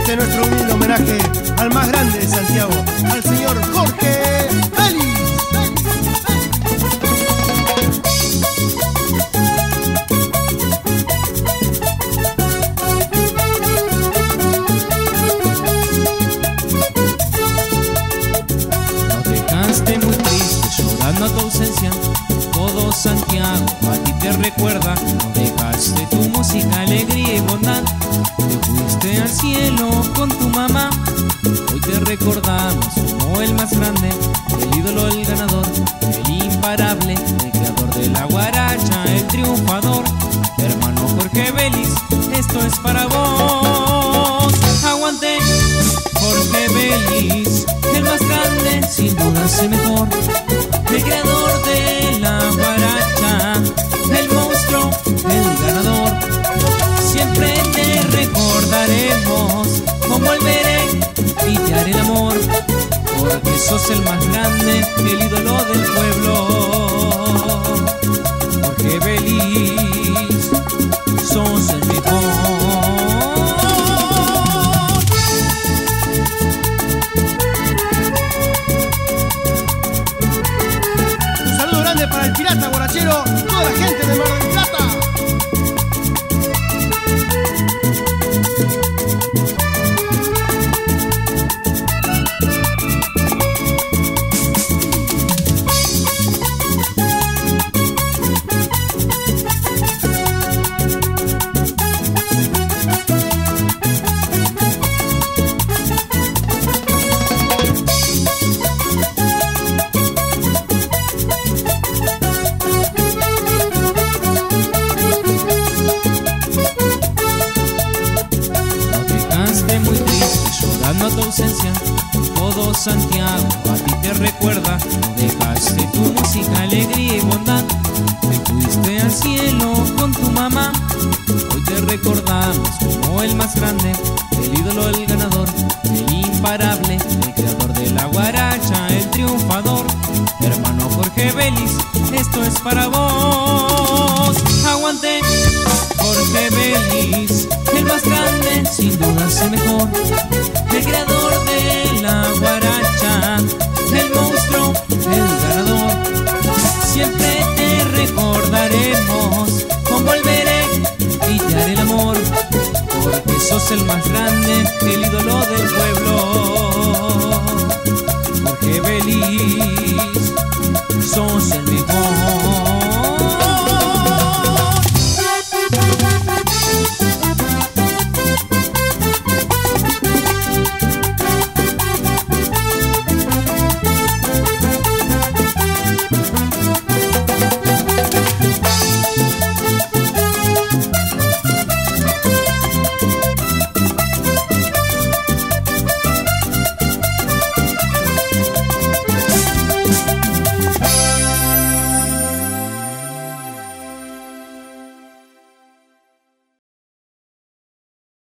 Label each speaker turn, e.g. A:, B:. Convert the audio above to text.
A: Este es nuestro humilde homenaje al más grande de Santiago, al señor Jorge Vélez.
B: Nos dejaste muy triste, llorando a tu ausencia. Todo Santiago a ti te recuerda. Nos dejaste tu música, alegría y bondad. Te fuiste al cielo con tu mamá. Hoy te recordamos como el más grande, el ídolo, el ganador, el imparable, el creador de la guaracha, el triunfador. Hermano Jorge Vélez, esto es para vos. Aguante Jorge Vélez, el más grande, sin duda el mejor, el creador de la guaracha, el monstruo, el ganador. Siempre te recordaremos como el merengue y te haré el amor, porque sos el más grande, el ídolo del pueblo. Jorge Vélez, sos el mejor.
A: Un saludo grande para el pirata guarachero, toda la gente de Mar del Plata.
B: Muy triste, llorando a tu ausencia. Todo Santiago a ti te recuerda. No dejaste tu música, alegría y bondad. Te fuiste al cielo con tu mamá. Hoy te recordamos como el más grande, el ídolo, el ganador, el imparable, el creador de la guaracha, el triunfador. Hermano Jorge Vélez, esto es para vos. Aguante Jorge Vélez, el más grande, sin dudas el mejor, el creador de la guaracha, el monstruo, el ganador. Siempre te recordaremos como el merengue y te haré el amor, porque sos el más grande, el ídolo del pueblo.